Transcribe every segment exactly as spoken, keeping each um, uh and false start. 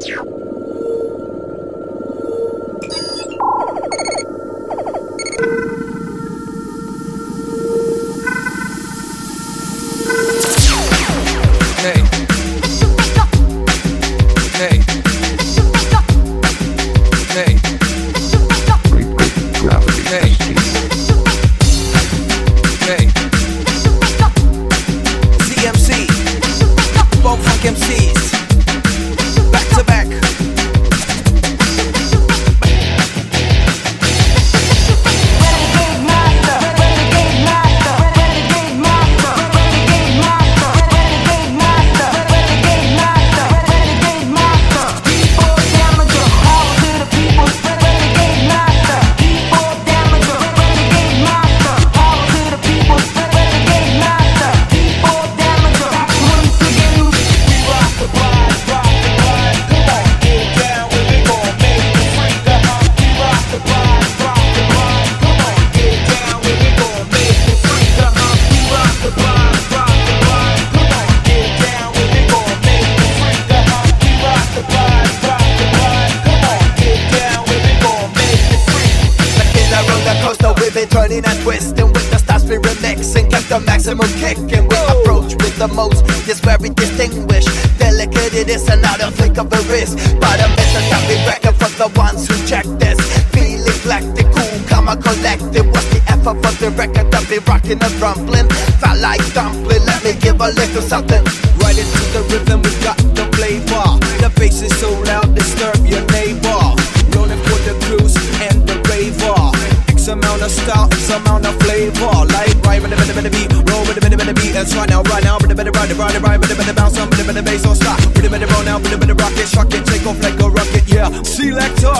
Turning and twisting with the stars we remixing, get the maximum kicking. We approach with the most, yes, very distinguished. Delicate it is, and I don't think of the risk. But a method that we reckon for the ones who check this. Feeling black, the cool, come on collective. What's the effort for the record that we rocking and rumbling? Felt like dumpling, let me give a little something. Right into the rhythm, we got the flavor. The bass is so loud, disturb your neighbor. Rolling for the cruise and the raver. X amount of style, X amount of flavor. Like right with the bit of the beat, roll with the bit of the beat. That's right now, right now, with the bit of ride, ride, ride, with the bit of bounce, with the bit of bass, don't stop. With the bit of roll now, with the bit of rocket, shock it, take off like a rocket, yeah. Selector.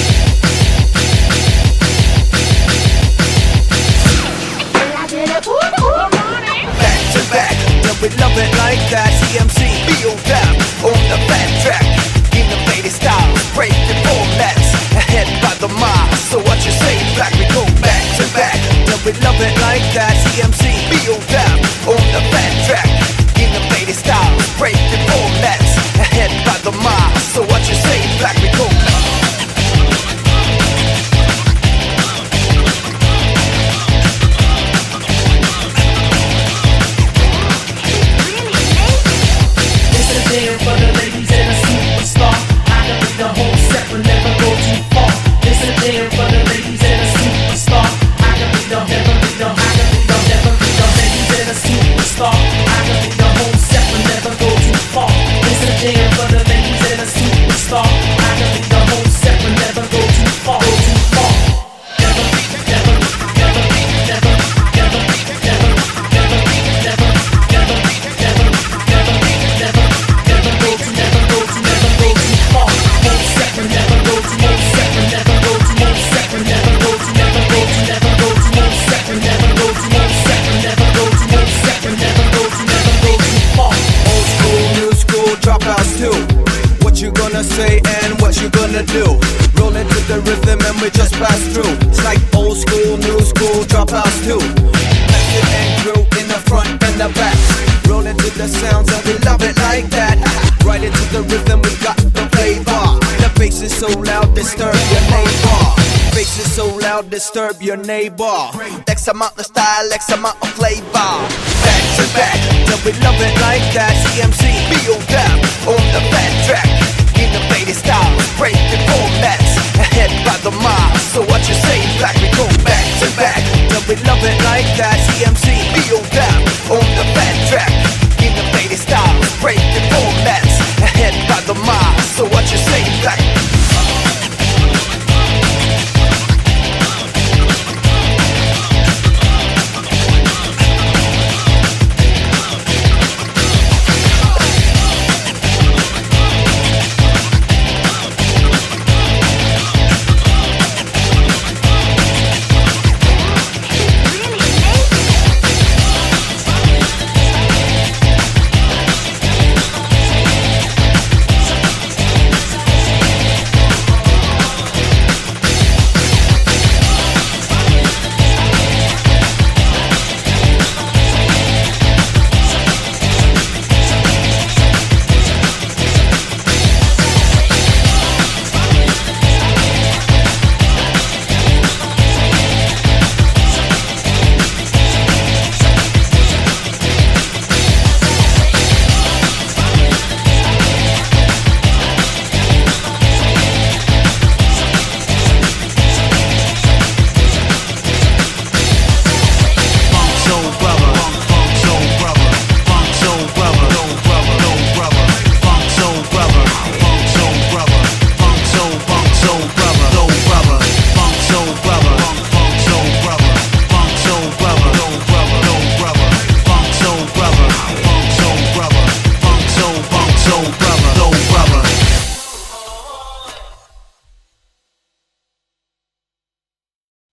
Back to back, yeah, we love it like that. C M C, feel that on the fat track. Innovative styles, break the formats. Ahead by the mile, so what you say, black, we go back to back. Yeah, we love it like that. C M C, feel that on the fat track. Innovative styles, break the formats. Ahead by the mile, so what you say, black, we go back. For the ladies and a superstar, I can be the whole set, but never go too far. This is a jam for the ladies and a superstar. I can be the, never be the, I can be the, never be the ladies and a superstar. I can be the whole set, but never go too far. This is a jam for the ladies and a superstar. I can be the whole set, but never go too far. Go too far. Never, never, never, never, never, never, never, never, never, never, never, never. Never go to, never go to, never go too far. Won't separate, never go to, won't separate, never go to, won't separate, never go to, never go to, never go to, won't separate, never go to, won't separate, never go to, won't separate, never go to, never go too far. Old school, new school, dropouts too. What you gonna say and what you gonna do? Rolling to the rhythm and we just pass through. It's like old school, new school, dropouts too. Method and crew in the front and the back. Rolling to the sounds and we love it like that. Right into the rhythm, we got the flavor. The bass is so loud, disturb your neighbor. Bass is so loud, disturb your neighbor. X amount of style, X amount of flavor. Back to back, yeah, we love it like that. C M C, feel that on the fat track.